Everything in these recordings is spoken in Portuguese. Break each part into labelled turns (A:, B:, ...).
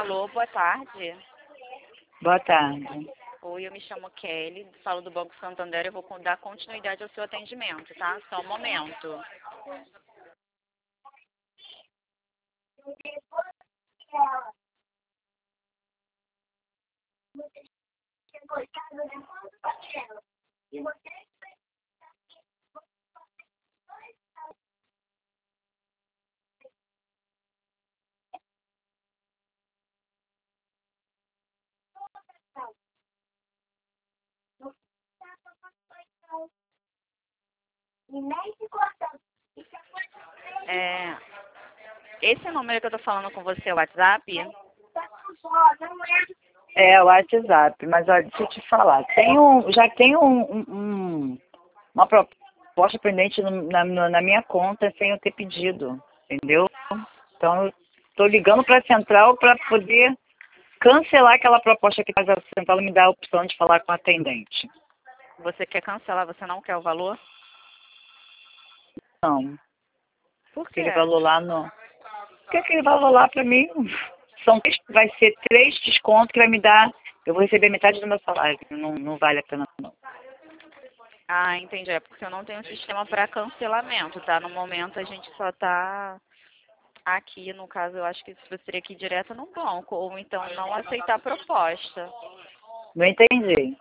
A: Alô, boa tarde.
B: Boa tarde.
A: Oi, eu me chamo Kelly, falo do Banco Santander, eu vou dar continuidade ao seu atendimento, tá? Só um momento. Esse número que eu tô falando com você é o WhatsApp?
B: É o WhatsApp, mas olha, deixa eu te falar. Já tem uma proposta pendente na minha conta sem eu ter pedido, entendeu? Então, eu estou ligando para a central para poder cancelar aquela proposta que faz a central e me dá a opção de falar com a atendente.
A: Você quer cancelar, você não quer o valor?
B: Não,
A: Por quê?
B: aquele valor lá não. Porque aquele valor lá para mim vai ser 3 descontos que vai me dar. Eu vou receber metade do meu salário. Não vale a pena não.
A: Ah, entendi. É porque eu não tenho sistema para cancelamento, tá? No momento a gente só tá aqui, no caso, eu acho que você teria que ir direto no banco, ou então não aceitar a proposta.
B: Não entendi.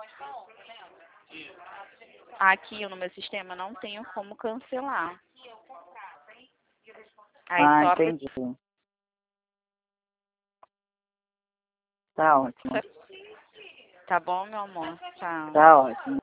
A: Aqui no meu sistema não tenho como cancelar. Aí
B: Ah,
A: só
B: entendi. Tá ótimo.
A: Tá bom, meu amor? Tchau.
B: Tá ótimo.